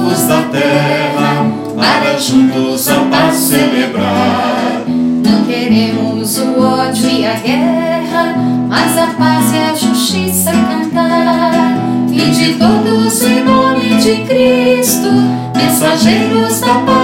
povos da terra, para juntos a paz celebrar. Não queremos o ódio e a guerra, mas a paz e a justiça cantar. E de todos em nome de Cristo, mensageiros da paz,